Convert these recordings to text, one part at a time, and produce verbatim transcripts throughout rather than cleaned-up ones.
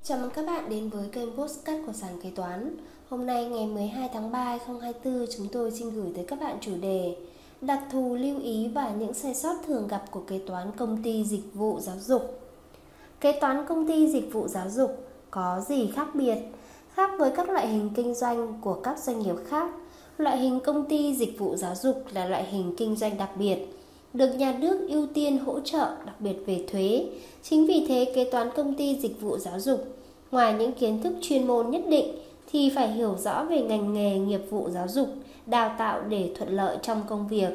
Chào mừng các bạn đến với kênh Podcast của Sàn Kế Toán. Hôm nay ngày mười hai tháng ba năm hai nghìn không trăm hai mươi tư, chúng tôi xin gửi tới các bạn chủ đề đặc thù, lưu ý và những sai sót thường gặp của kế toán công ty dịch vụ giáo dục. Kế toán công ty dịch vụ giáo dục có gì khác biệt? Khác với các loại hình kinh doanh của các doanh nghiệp khác, loại hình công ty dịch vụ giáo dục là loại hình kinh doanh đặc biệt, được nhà nước ưu tiên hỗ trợ đặc biệt về thuế. Chính vì thế, kế toán công ty dịch vụ giáo dục, ngoài những kiến thức chuyên môn nhất định thì phải hiểu rõ về ngành nghề nghiệp vụ giáo dục, đào tạo để thuận lợi trong công việc.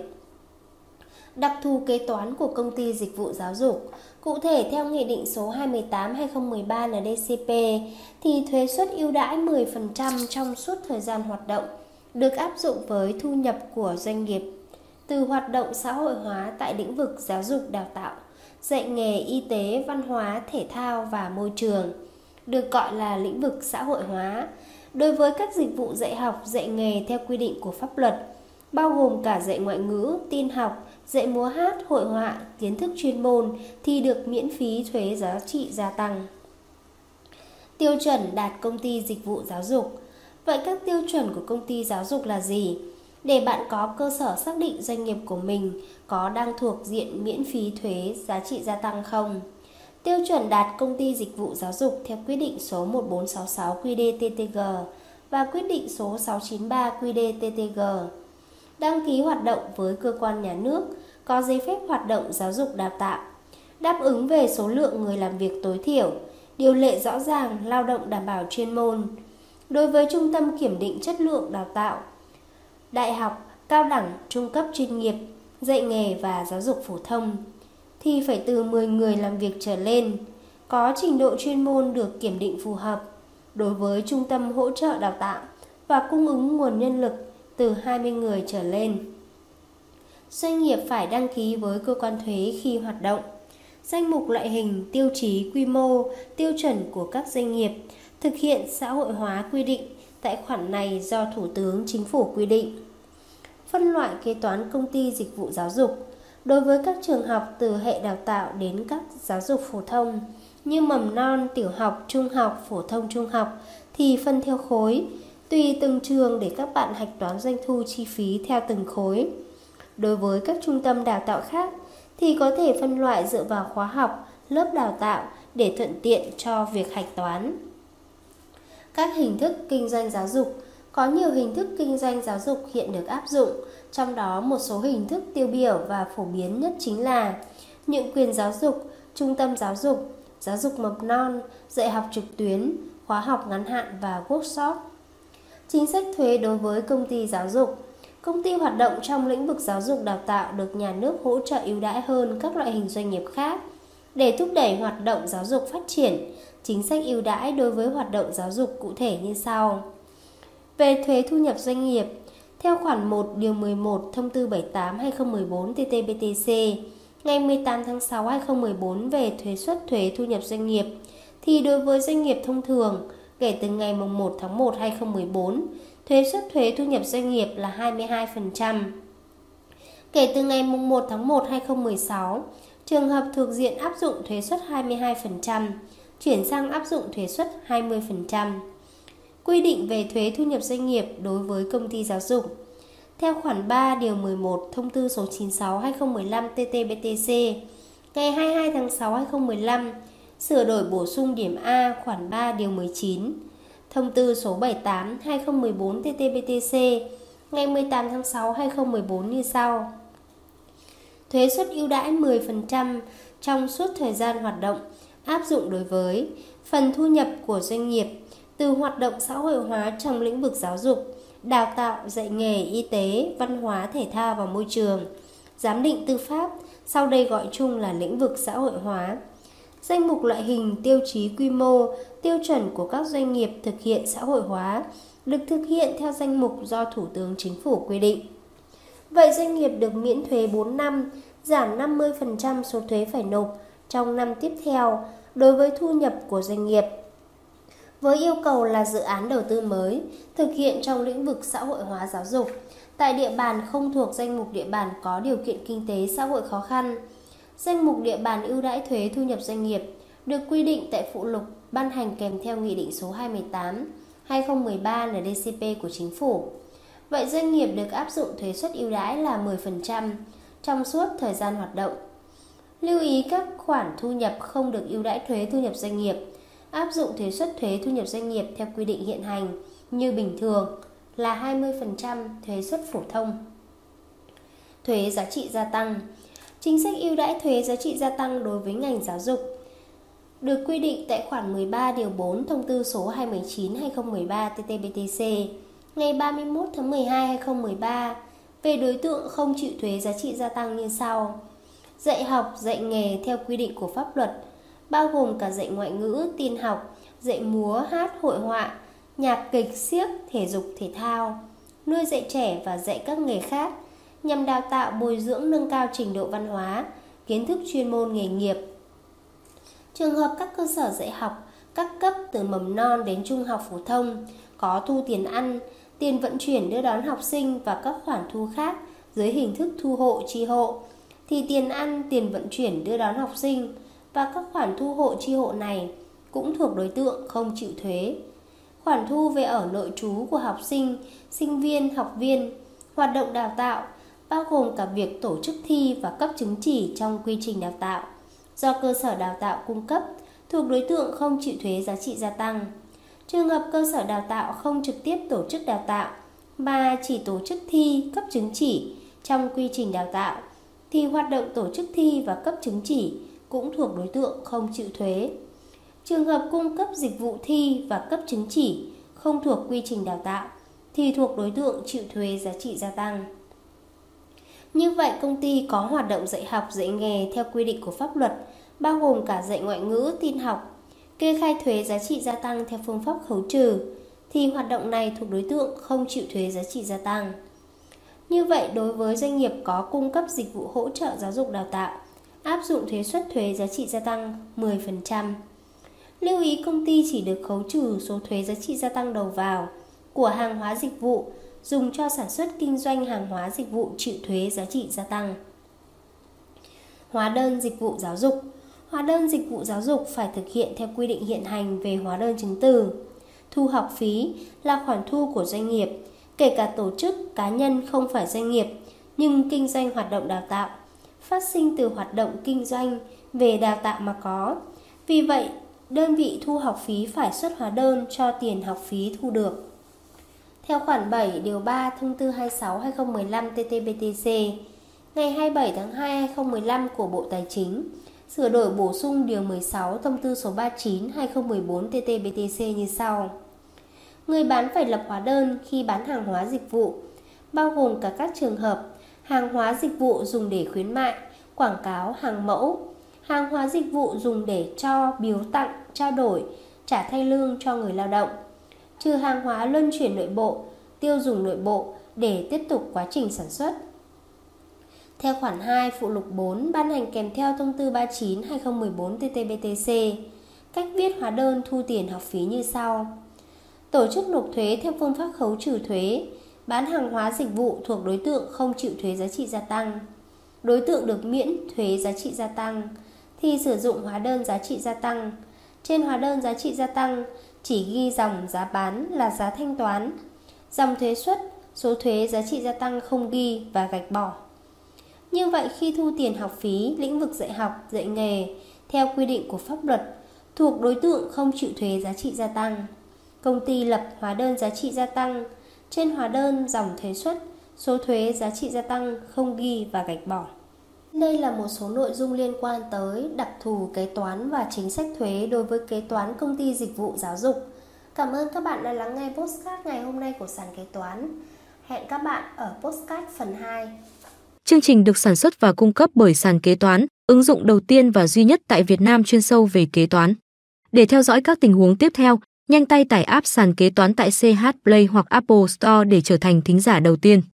Đặc thù kế toán của công ty dịch vụ giáo dục. Cụ thể, theo Nghị định số hai mươi tám trên hai nghìn không trăm mười ba N D C P thì thuế suất ưu đãi mười phần trăm trong suốt thời gian hoạt động được áp dụng với thu nhập của doanh nghiệp từ hoạt động xã hội hóa tại lĩnh vực giáo dục đào tạo, dạy nghề, y tế, văn hóa, thể thao và môi trường, được gọi là lĩnh vực xã hội hóa. Đối với các dịch vụ dạy học, dạy nghề theo quy định của pháp luật, bao gồm cả dạy ngoại ngữ, tin học, dạy múa hát, hội họa, kiến thức chuyên môn thì được miễn phí thuế giá trị gia tăng. Tiêu chuẩn đạt công ty dịch vụ giáo dục. Vậy các tiêu chuẩn của công ty giáo dục là gì? Để bạn có cơ sở xác định doanh nghiệp của mình có đang thuộc diện miễn phí thuế giá trị gia tăng không? Tiêu chuẩn đạt công ty dịch vụ giáo dục theo quyết định số một bốn sáu sáu Q D T T G và quyết định số sáu chín ba Q D T T G. Đăng ký hoạt động với cơ quan nhà nước, có giấy phép hoạt động giáo dục đào tạo, đáp ứng về số lượng người làm việc tối thiểu, điều lệ rõ ràng, lao động đảm bảo chuyên môn. Đối với trung tâm kiểm định chất lượng đào tạo, đại học, cao đẳng, trung cấp chuyên nghiệp, dạy nghề và giáo dục phổ thông thì phải từ mười người làm việc trở lên, có trình độ chuyên môn được kiểm định phù hợp. Đối với trung tâm hỗ trợ đào tạo và cung ứng nguồn nhân lực từ hai mươi người trở lên, doanh nghiệp phải đăng ký với cơ quan thuế khi hoạt động. Danh mục loại hình, tiêu chí, quy mô, tiêu chuẩn của các doanh nghiệp thực hiện xã hội hóa quy định tại khoản này do Thủ tướng Chính phủ quy định. Phân loại kế toán công ty dịch vụ giáo dục. Đối với các trường học từ hệ đào tạo đến các giáo dục phổ thông như mầm non, tiểu học, trung học, phổ thông trung học thì phân theo khối, tùy từng trường để các bạn hạch toán doanh thu chi phí theo từng khối. Đối với các trung tâm đào tạo khác thì có thể phân loại dựa vào khóa học, lớp đào tạo để thuận tiện cho việc hạch toán. Các hình thức kinh doanh giáo dục. Có nhiều hình thức kinh doanh giáo dục hiện được áp dụng, trong đó một số hình thức tiêu biểu và phổ biến nhất chính là nhượng quyền giáo dục, trung tâm giáo dục, giáo dục mầm non, dạy học trực tuyến, khóa học ngắn hạn và workshop. Chính sách thuế đối với công ty giáo dục. Công ty hoạt động trong lĩnh vực giáo dục đào tạo được nhà nước hỗ trợ ưu đãi hơn các loại hình doanh nghiệp khác. Để thúc đẩy hoạt động giáo dục phát triển, chính sách ưu đãi đối với hoạt động giáo dục cụ thể như sau. Về thuế thu nhập doanh nghiệp, theo khoản một điều mười một Thông tư bảy mươi tám trên hai nghìn không trăm mười bốn T T B T C ngày mười tám tháng sáu năm hai nghìn không trăm mười bốn về thuế suất thuế thu nhập doanh nghiệp, thì đối với doanh nghiệp thông thường, kể từ ngày một tháng một năm hai nghìn không trăm mười bốn, thuế suất thuế thu nhập doanh nghiệp là hai mươi hai phần trăm. Kể từ ngày một tháng một năm hai nghìn không trăm mười sáu, trường hợp thuộc diện áp dụng thuế suất hai mươi hai phần trăm, chuyển sang áp dụng thuế suất hai mươi phần trăm. Quy định về thuế thu nhập doanh nghiệp đối với công ty giáo dục. Theo khoản ba điều mười một Thông tư số chín mươi sáu trên hai nghìn không trăm mười lăm T T B T C ngày hai mươi hai tháng sáu năm hai nghìn không trăm mười lăm, sửa đổi bổ sung điểm A khoản ba điều mười chín Thông tư số bảy mươi tám trên hai nghìn không trăm mười bốn T T B T C ngày mười tám tháng sáu năm hai nghìn không trăm mười bốn như sau. Thuế suất ưu đãi mười phần trăm trong suốt thời gian hoạt động áp dụng đối với phần thu nhập của doanh nghiệp từ hoạt động xã hội hóa trong lĩnh vực giáo dục, đào tạo, dạy nghề, y tế, văn hóa, thể thao và môi trường, giám định tư pháp, sau đây gọi chung là lĩnh vực xã hội hóa. Danh mục loại hình, tiêu chí, quy mô, tiêu chuẩn của các doanh nghiệp thực hiện xã hội hóa được thực hiện theo danh mục do Thủ tướng Chính phủ quy định. Vậy doanh nghiệp được miễn thuế bốn năm, giảm năm mươi phần trăm số thuế phải nộp trong năm tiếp theo đối với thu nhập của doanh nghiệp, với yêu cầu là dự án đầu tư mới thực hiện trong lĩnh vực xã hội hóa giáo dục tại địa bàn không thuộc danh mục địa bàn có điều kiện kinh tế xã hội khó khăn. Danh mục địa bàn ưu đãi thuế thu nhập doanh nghiệp được quy định tại phụ lục ban hành kèm theo Nghị định số hai mươi tám trên hai nghìn không trăm mười ba N D C P của Chính phủ. Vậy doanh nghiệp được áp dụng thuế suất ưu đãi là mười phần trăm trong suốt thời gian hoạt động. Lưu ý các khoản thu nhập không được ưu đãi thuế thu nhập doanh nghiệp, áp dụng thuế suất thuế thu nhập doanh nghiệp theo quy định hiện hành như bình thường là hai mươi phần trăm thuế suất phổ thông. Thuế giá trị gia tăng. Chính sách ưu đãi thuế giá trị gia tăng đối với ngành giáo dục được quy định tại khoản mười ba điều bốn Thông tư số hai mươi chín trên hai nghìn không trăm mười ba T T B T C ngày ba mươi mốt tháng mười hai năm hai nghìn không trăm mười ba về đối tượng không chịu thuế giá trị gia tăng như sau. Dạy học, dạy nghề theo quy định của pháp luật, bao gồm cả dạy ngoại ngữ, tin học, dạy múa, hát, hội họa, nhạc kịch, xiếc, thể dục, thể thao, nuôi dạy trẻ và dạy các nghề khác nhằm đào tạo, bồi dưỡng, nâng cao trình độ văn hóa, kiến thức chuyên môn nghề nghiệp. Trường hợp các cơ sở dạy học các cấp từ mầm non đến trung học phổ thông có thu tiền ăn, tiền vận chuyển đưa đón học sinh và các khoản thu khác dưới hình thức thu hộ chi hộ, thì tiền ăn, tiền vận chuyển đưa đón học sinh và các khoản thu hộ chi hộ này cũng thuộc đối tượng không chịu thuế. Khoản thu về ở nội trú của học sinh, sinh viên, học viên, hoạt động đào tạo, bao gồm cả việc tổ chức thi và cấp chứng chỉ trong quy trình đào tạo, do cơ sở đào tạo cung cấp, thuộc đối tượng không chịu thuế giá trị gia tăng. Trường hợp cơ sở đào tạo không trực tiếp tổ chức đào tạo mà chỉ tổ chức thi, cấp chứng chỉ trong quy trình đào tạo, thì hoạt động tổ chức thi và cấp chứng chỉ cũng thuộc đối tượng không chịu thuế. Trường hợp cung cấp dịch vụ thi và cấp chứng chỉ không thuộc quy trình đào tạo thì thuộc đối tượng chịu thuế giá trị gia tăng. Như vậy, công ty có hoạt động dạy học, dạy nghề theo quy định của pháp luật, bao gồm cả dạy ngoại ngữ, tin học, kê khai thuế giá trị gia tăng theo phương pháp khấu trừ, thì hoạt động này thuộc đối tượng không chịu thuế giá trị gia tăng. Như vậy, đối với doanh nghiệp có cung cấp dịch vụ hỗ trợ giáo dục đào tạo, áp dụng thuế suất thuế giá trị gia tăng mười phần trăm. Lưu ý công ty chỉ được khấu trừ số thuế giá trị gia tăng đầu vào của hàng hóa dịch vụ dùng cho sản xuất kinh doanh hàng hóa dịch vụ chịu thuế giá trị gia tăng. Hóa đơn dịch vụ giáo dục. Hóa đơn dịch vụ giáo dục phải thực hiện theo quy định hiện hành về hóa đơn chứng từ. Thu học phí là khoản thu của doanh nghiệp, kể cả tổ chức, cá nhân không phải doanh nghiệp nhưng kinh doanh hoạt động đào tạo, phát sinh từ hoạt động kinh doanh về đào tạo mà có. Vì vậy, đơn vị thu học phí phải xuất hóa đơn cho tiền học phí thu được. Theo khoản bảy điều ba Thông tư hai mươi sáu trên hai nghìn không trăm mười lăm T T B T C ngày hai mươi bảy tháng hai năm hai nghìn không trăm mười lăm của Bộ Tài chính, sửa đổi bổ sung điều mười sáu Thông tư số ba mươi chín trên hai nghìn không trăm mười bốn T T B T C như sau. Người bán phải lập hóa đơn khi bán hàng hóa dịch vụ, bao gồm cả các trường hợp hàng hóa dịch vụ dùng để khuyến mại, quảng cáo, hàng mẫu, hàng hóa dịch vụ dùng để cho, biếu tặng, trao đổi, trả thay lương cho người lao động, trừ hàng hóa luân chuyển nội bộ, tiêu dùng nội bộ để tiếp tục quá trình sản xuất. Theo khoản hai phụ lục bốn ban hành kèm theo Thông tư ba mươi chín trên hai nghìn không trăm mười bốn T T B T C, cách viết hóa đơn thu tiền học phí như sau. Tổ chức nộp thuế theo phương pháp khấu trừ thuế, bán hàng hóa dịch vụ thuộc đối tượng không chịu thuế giá trị gia tăng. Đối tượng được miễn thuế giá trị gia tăng thì sử dụng hóa đơn giá trị gia tăng. Trên hóa đơn giá trị gia tăng chỉ ghi dòng giá bán là giá thanh toán, dòng thuế suất, số thuế giá trị gia tăng không ghi và gạch bỏ. Như vậy, khi thu tiền học phí lĩnh vực dạy học, dạy nghề theo quy định của pháp luật thuộc đối tượng không chịu thuế giá trị gia tăng, công ty lập hóa đơn giá trị gia tăng, trên hóa đơn dòng thuế suất, số thuế giá trị gia tăng không ghi và gạch bỏ. Đây là một số nội dung liên quan tới đặc thù kế toán và chính sách thuế đối với kế toán công ty dịch vụ giáo dục. Cảm ơn các bạn đã lắng nghe podcast ngày hôm nay của Sàn Kế Toán. Hẹn các bạn ở podcast phần hai. Chương trình được sản xuất và cung cấp bởi Sàn Kế Toán, ứng dụng đầu tiên và duy nhất tại Việt Nam chuyên sâu về kế toán. Để theo dõi các tình huống tiếp theo, nhanh tay tải app Sàn Kế Toán tại xê hát Play hoặc Apple Store để trở thành thính giả đầu tiên.